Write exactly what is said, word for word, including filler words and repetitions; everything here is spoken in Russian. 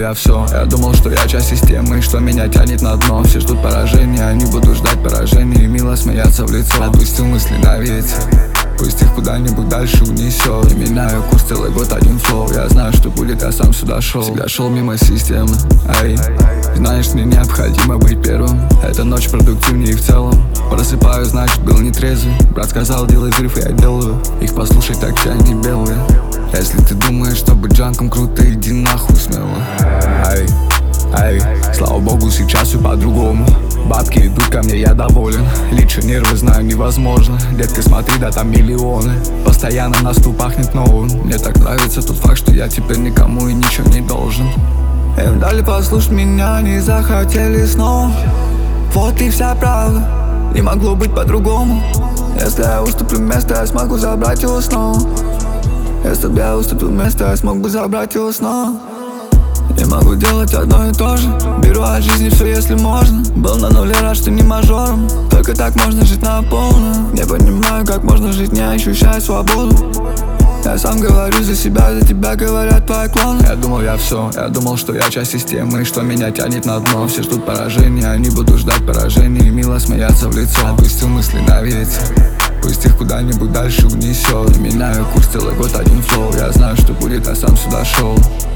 я все. Я думал, что я часть системы, что меня тянет на дно. Все ждут поражения, не буду ждать поражения и мило смеяться в лицо. Отпустил мысли на ветер, пусть их куда-нибудь дальше унесет. Не меняю курс целый год, один флоу. Я знаю, что будет, я сам сюда шел. Всегда шел мимо системы, ай. Знаешь, мне необходимо быть первым. Эта ночь продуктивнее в целом. Просыпаюсь, значит, был не трезвый. Брат сказал, делай взрыв, и я делаю. Их послушай, так все они белые. Если ты думаешь, что быть джанком круто, иди нахуй смело. Ай, ай, слава богу, сейчас все по-другому. Бабки идут ко мне, я доволен. Лечу нервы, знаю, невозможно. Детка, смотри, да там миллионы. Постоянно на стул пахнет новым. Мне так нравится тот факт, что я теперь никому и ничего не должен. Им дали послушать меня, не захотели снова. Вот и вся правда, не могло быть по-другому. Если я уступлю место, я смогу забрать его снова. Если бы я уступил место, я смог бы забрать его снова. Не могу делать одно и то же. Беру от жизни все, если можно. Был на нуле, рад, что не мажором. Только так можно жить на полную. Не понимаю, как можно жить, не ощущая свободу. Я сам говорю за себя, за тебя говорят твои клоны. Я думал, я все, я думал, что я часть системы, что меня тянет на дно. Все ждут поражения, я не буду ждать поражения и мило смеяться в лицо. Отпустил мысли на ветер, пусть их куда-нибудь дальше унесет. Не меняю курс целый год, один флоу. Я знаю, что будет, я сам сюда шел.